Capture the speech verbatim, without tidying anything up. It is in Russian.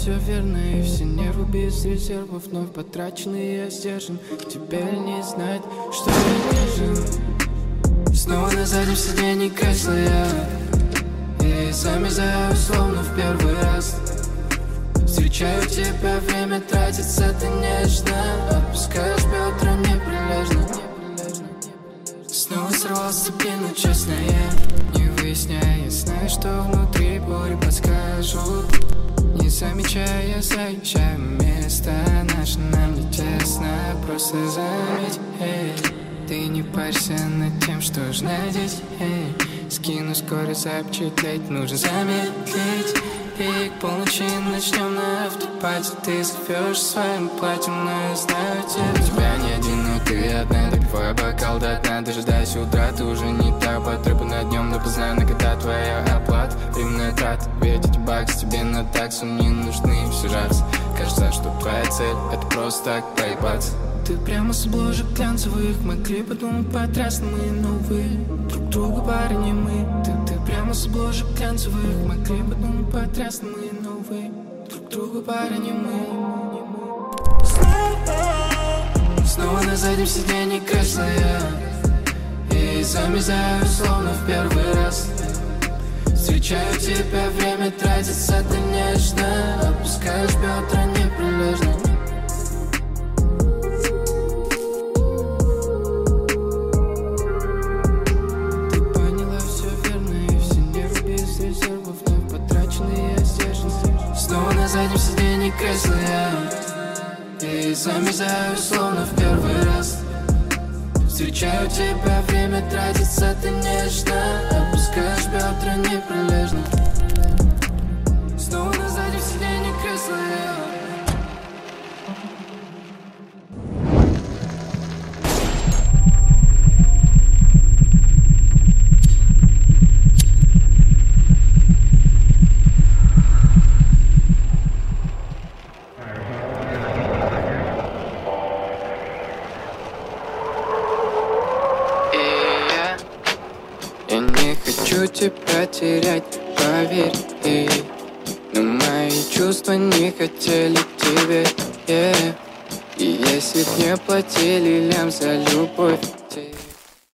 все верно, и все нервы без резервов вновь потрачены, я сдержан. Теперь не знать, что я держу. Снова на заднем сиденье кресла я, и замерзаю словно в первый раз. Встречаю тебя, время тратится, ты нежно опускаешь бедра неприлежно. Снова сорвался пену, честно я не выясняя, знаю, что внутри бури подскажут. Не замечая, заезжаю место наше, нам не тесно, просто заметь, эй. Ты не парься над тем, что ж надеть, эй. Скину скорость, запечатлеть, нужно замедлить. И к полночи начнем на автопате. Ты зовешь своим платьем, но я знаю тебя. Тебя не один, но ты одна. Допиваю бокал до дна, дожидаясь утра. Ты уже не так потрепана днем допоздна. На когда твоя оплата, временная трата. Ведь эти баксы тебе на таксу не нужны. Все раз, кажется, что твоя цель — это просто так проебаться. Ты прямо с обложек глянцевых, могли подумать потрясно, мы новые друг друга парни мы. Ты, ты прямо с обложек глянцевых, могли подумать потрясно, мы новые друг друга парни мы. Снова на заднем сиденье кресла я, и замерзаю словно в первый раз. Встречаю тебя, время тратится, ты нежно опускаешь бедра неприлежно. На заднем сиденье кресла я, и замерзаю словно в первый раз. Встречаю тебя, время тратится, ты нежно опускаешь бедра неприлежно. Снова на заднем сиденье кресла я. Я не хочу тебя терять, поверь, и но мои чувства не хотели тебе, yeah. И если б мне платили лям за любовь,